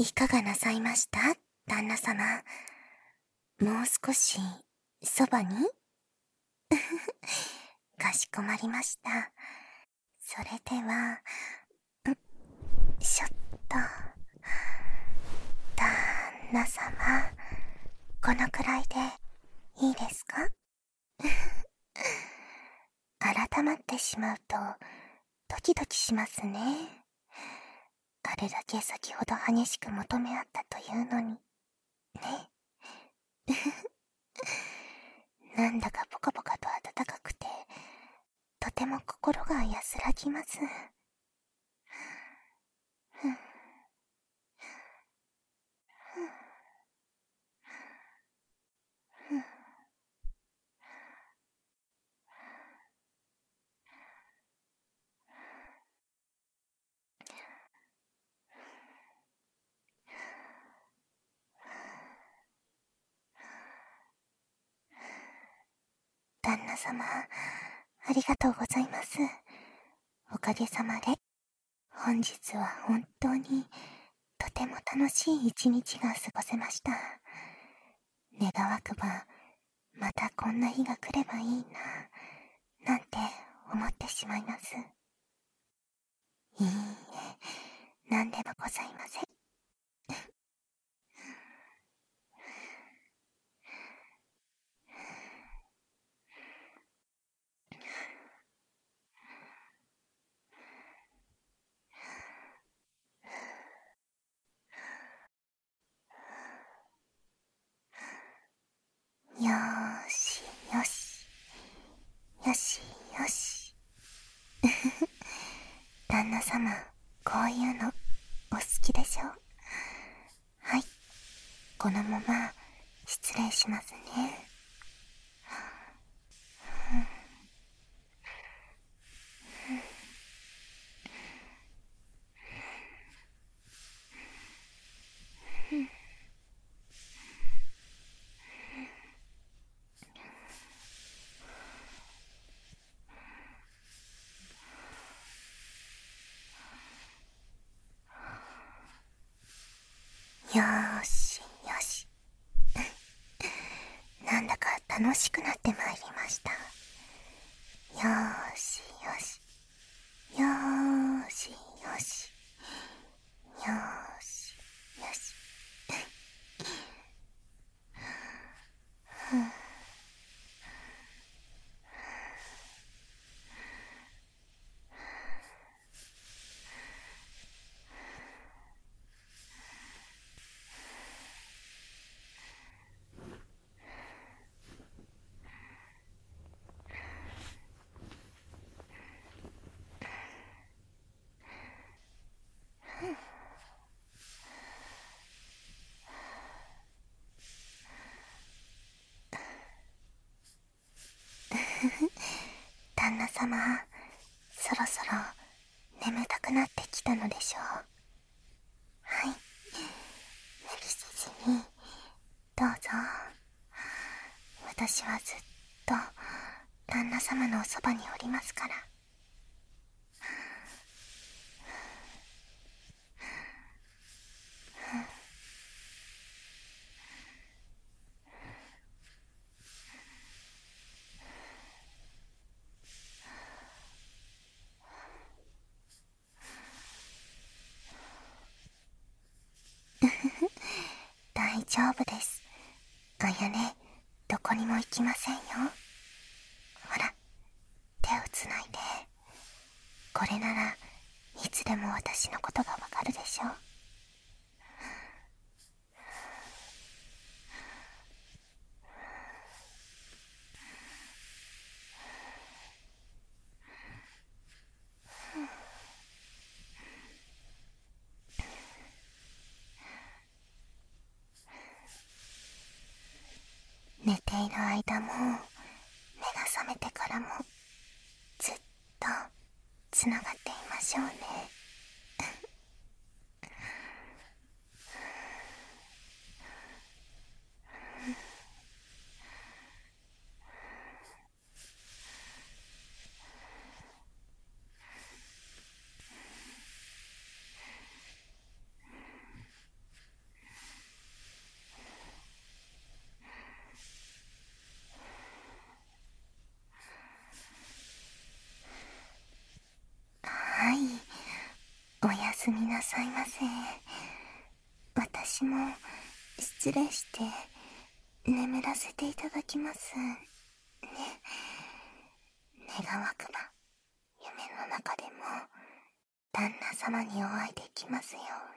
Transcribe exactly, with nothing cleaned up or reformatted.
いかがなさいました、旦那様。もう少し、そばにかしこまりました。それでは、んしょっと。旦那様、このくらいでいいですか？改まってしまうと、ドキドキしますね。あれだけ先ほど激しく求め合ったというのに。ね。なんだかポカポカと暖かくて、とても心が安らぎます。ふんふんふん。旦那様、ありがとうございます。おかげさまで、本日は本当にとても楽しい一日が過ごせました。願わくば、またこんな日が来ればいいな、なんて思ってしまいます。いいえ、なんでもございません。よーしよしよしよし旦那様、こういうのお好きでしょ？はい、このまま失礼しますね。よーしよしなんだか楽しくなってまいりました。よーしよしよーしよしよーしよし旦那様、そろそろ眠たくなってきたのでしょう。はい、無理せずにどうぞ。私はずっと旦那様のおそばにおりますから。大丈夫です。あやね、どこにも行きませんよ。ほら、手をつないで。これならいつでも私のことがわかるでしょ。寝ている間も目が覚めてからもずっとつながっていましょうね。 すみなさいませ。私も失礼して眠らせていただきますね。願わくば夢の中でも旦那様にお会いできますよ